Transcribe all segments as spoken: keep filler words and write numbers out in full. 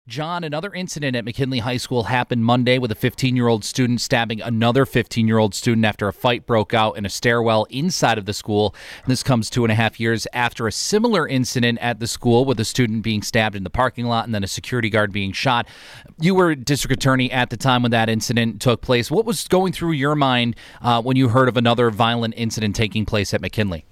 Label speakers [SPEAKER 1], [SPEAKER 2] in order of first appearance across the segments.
[SPEAKER 1] John, another incident at McKinley High School happened Monday with a fifteen-year-old student stabbing another fifteen-year-old student after a fight broke out in a stairwell inside of the school. And this comes two and a half years after a similar incident at the school with a student being stabbed in the parking lot and then a security guard being shot. You were district attorney at the time when that incident took place. What was going through your mind uh, when you heard of another violent incident taking place at McKinley?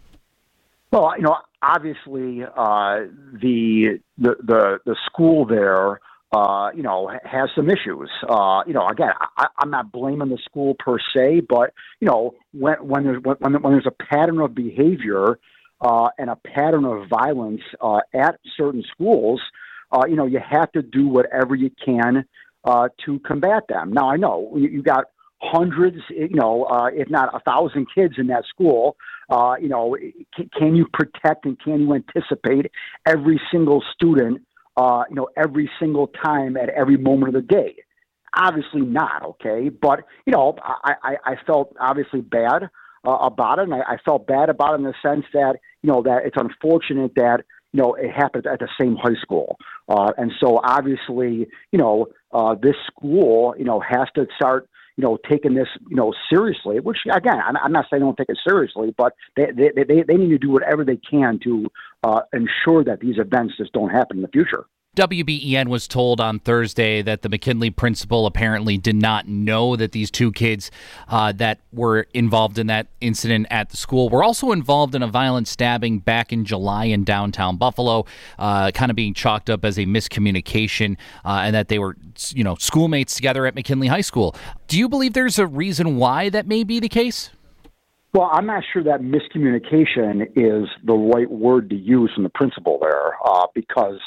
[SPEAKER 2] Well, you know, obviously, uh, the, the the the school there, uh, you know, has some issues. Uh, you know, again, I, I'm not blaming the school per se, but you know, when when there's when, when there's a pattern of behavior uh, and a pattern of violence uh, at certain schools, uh, you know, you have to do whatever you can uh, to combat them. Now, I know you, you got hundreds, you know, uh, if not a thousand kids in that school. Uh, you know, can, can you protect and can you anticipate every single student, uh, you know, every single time at every moment of the day? Obviously not, okay? But, you know, I, I, I felt obviously bad uh, about it, and I, I felt bad about it in the sense that, you know, that it's unfortunate that, you know, it happened at the same high school. Uh, and so obviously, you know, uh, this school, you know, has to start, you know, taking this, you know, seriously, which, again, I'm, I'm not saying don't take it seriously, but they, they, they, they need to do whatever they can to uh, ensure that these events just don't happen in the future.
[SPEAKER 1] W B E N was told on Thursday that the McKinley principal apparently did not know that these two kids uh, that were involved in that incident at the school were also involved in a violent stabbing back in July in downtown Buffalo, uh, kind of being chalked up as a miscommunication uh, and that they were, you know, schoolmates together at McKinley High School. Do you believe there's a reason why that may be the case?
[SPEAKER 2] Well, I'm not sure that miscommunication is the right word to use from the principal there uh, because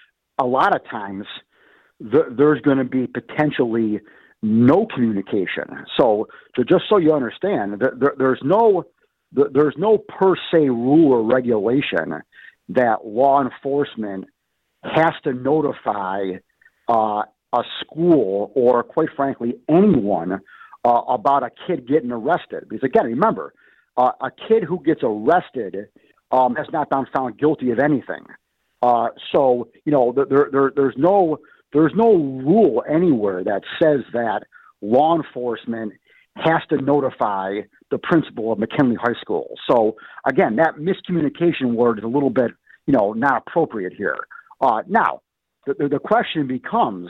[SPEAKER 2] a lot of times th- there's going to be potentially no communication. So, to, just so you understand, th- th- there's no th- there's no per se rule or regulation that law enforcement has to notify uh, a school or, quite frankly, anyone uh, about a kid getting arrested. Because again, remember, uh, a kid who gets arrested um, has not been found guilty of anything. Uh, so, you know, there, there, there's no, there's no rule anywhere that says that law enforcement has to notify the principal of McKinley High School. So again, that miscommunication word is a little bit, you know, not appropriate here. Uh, now, the, the question becomes,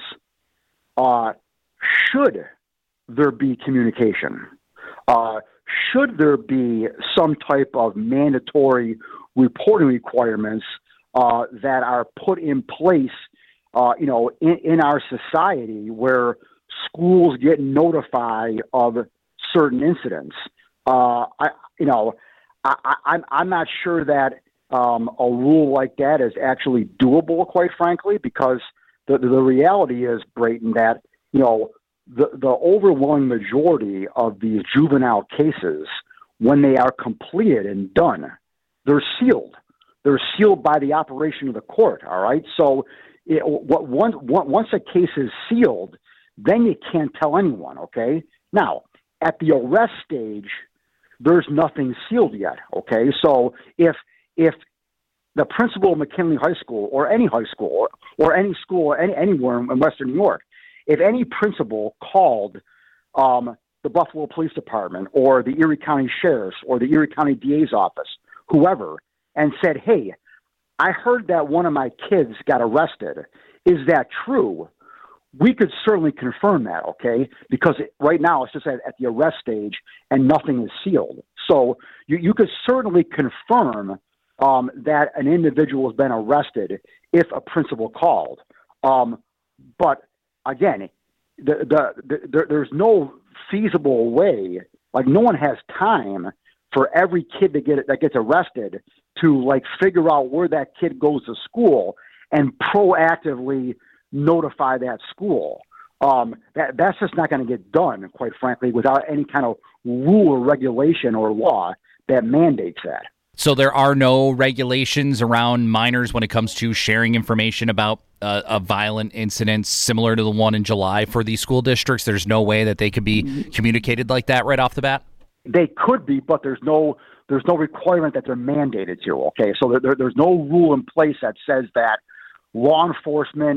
[SPEAKER 2] uh, should there be communication? Uh, should there be some type of mandatory reporting requirements Uh, that are put in place, uh, you know, in, in our society where schools get notified of certain incidents? Uh, I, you know, I, I, I'm I'm not sure that um, a rule like that is actually doable, quite frankly, because the the reality is, Brayton, that you know the the overwhelming majority of these juvenile cases, when they are completed and done, they're sealed. They're sealed by the operation of the court, all right? So it, what, once, once a case is sealed, then you can't tell anyone, okay? Now, at the arrest stage, there's nothing sealed yet, okay? So if if the principal of McKinley High School or any high school or, or any school any, anywhere in Western New York, if any principal called um, the Buffalo Police Department or the Erie County Sheriff's or the Erie County D A's office, whoever, and said, hey, I heard that one of my kids got arrested. Is that true? We could certainly confirm that, okay? Because it, right now it's just at, at the arrest stage and nothing is sealed. So you, you could certainly confirm um, that an individual has been arrested if a principal called. Um, but again, the, the, the, there, there's no feasible way, like no one has time for every kid that get that gets arrested to like figure out where that kid goes to school and proactively notify that school. Um, that that's just not going to get done, quite frankly, without any kind of rule or regulation or law that mandates that.
[SPEAKER 1] So there are no regulations around minors when it comes to sharing information about uh, a violent incident similar to the one in July for these school districts. There's no way that they could be communicated like that right off the bat.
[SPEAKER 2] They could be, but there's no there's no requirement that they're mandated to. Okay, so there, there's no rule in place that says that law enforcement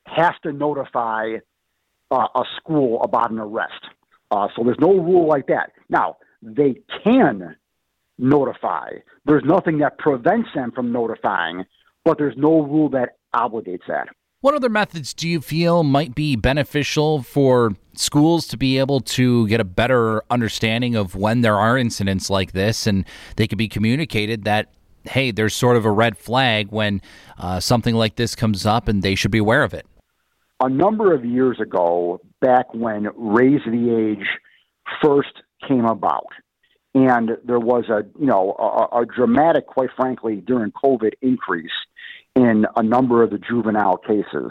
[SPEAKER 2] has to notify uh, a school about an arrest. Uh, so there's no rule like that. Now, they can notify. There's nothing that prevents them from notifying, but there's no rule that obligates that.
[SPEAKER 1] What other methods do you feel might be beneficial for schools to be able to get a better understanding of when there are incidents like this, and they could be communicated that, hey, there's sort of a red flag when uh, something like this comes up and they should be aware of it?
[SPEAKER 2] A number of years ago, back when Raise the Age first came about, and there was a, you know, a, a dramatic, quite frankly, during COVID increase in a number of the juvenile cases.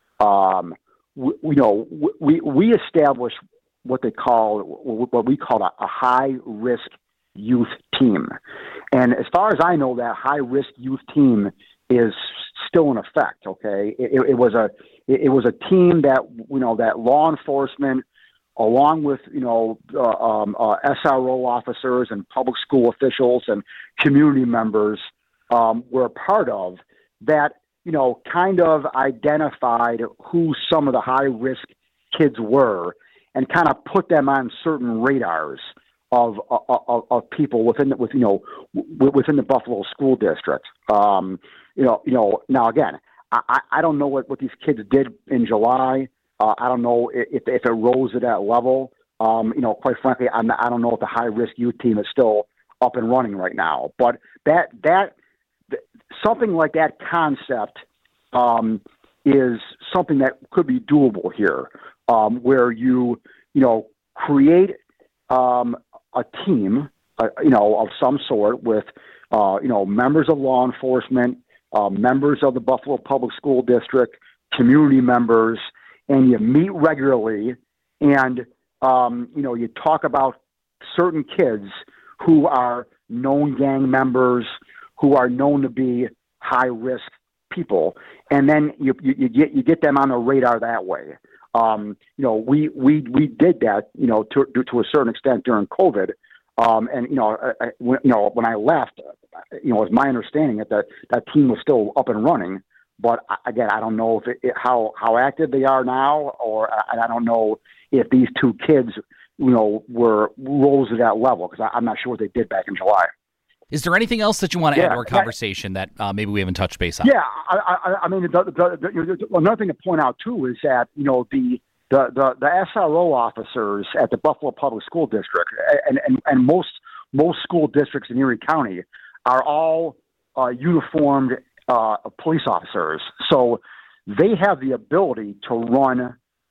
[SPEAKER 2] Um, we, you know, we we established what they call what we call a, a high risk youth team, and as far as I know, that high risk youth team is still in effect. Okay, it, it was a it was a team that you know that law enforcement, along with you know uh, um, uh, S R O officers and public school officials and community members um, were a part of. That, you know, kind of identified who some of the high-risk kids were and kind of put them on certain radars of of, of people within the, with, you know, within the Buffalo School District. Um, you know, you know. Now, again, I, I don't know what, what these kids did in July. Uh, I don't know if, if it rose to that level. Um, you know, quite frankly, I'm, I don't know if the high-risk youth team is still up and running right now. But that that – something like that concept um, is something that could be doable here, um, where you, you know, create um, a team, uh, you know, of some sort with, uh, you know, members of law enforcement, uh, members of the Buffalo Public School District, community members, and you meet regularly, and um, you know, you talk about certain kids who are known gang members, who are known to be high-risk people, and then you, you, you get you get them on the radar that way. Um, you know, we we we did that, you know, to to a certain extent during COVID, um, and you know, I, when, you know, when I left, you know, it was my understanding that that, that team was still up and running. But again, I don't know if it, it, how how active they are now, or I, I don't know if these two kids, you know, were rose to that level, because I'm not sure what they did back in July.
[SPEAKER 1] Is there anything else that you want to
[SPEAKER 2] yeah,
[SPEAKER 1] add to our conversation that uh, maybe we haven't touched base on?
[SPEAKER 2] Yeah, I, I, I mean, the, the, the, another thing to point out too is that you know the the, the, the S R O officers at the Buffalo Public School District and and, and most most school districts in Erie County are all uh, uniformed uh, police officers, so they have the ability to run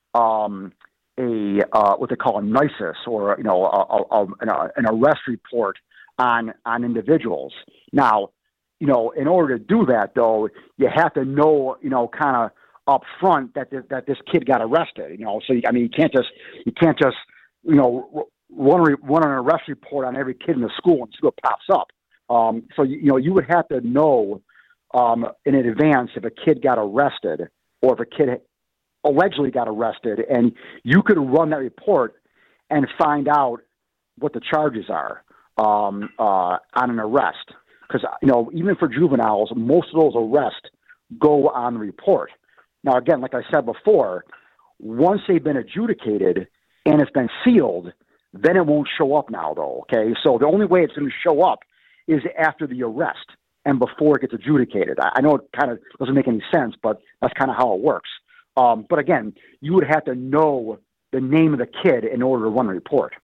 [SPEAKER 2] um, a uh, what they call a NISIS, or you know a, a, a, an arrest report on on individuals. Now, you know, in order to do that, though, you have to know, you know, kind of up front that this, that this kid got arrested. You know, so I mean, you can't just you can't just you know run run an arrest report on every kid in the school and see what pops up. Um, so you, you know, you would have to know um, in advance if a kid got arrested or if a kid allegedly got arrested, and you could run that report and find out what the charges are um, uh, on an arrest. Because, you know, even for juveniles, most of those arrests go on the report. Now, again, like I said before, once they've been adjudicated and it's been sealed, then it won't show up now, though, okay? So the only way it's going to show up is after the arrest and before it gets adjudicated. I, I know it kind of doesn't make any sense, but that's kind of how it works. Um, but again, you would have to know the name of the kid in order to run a report.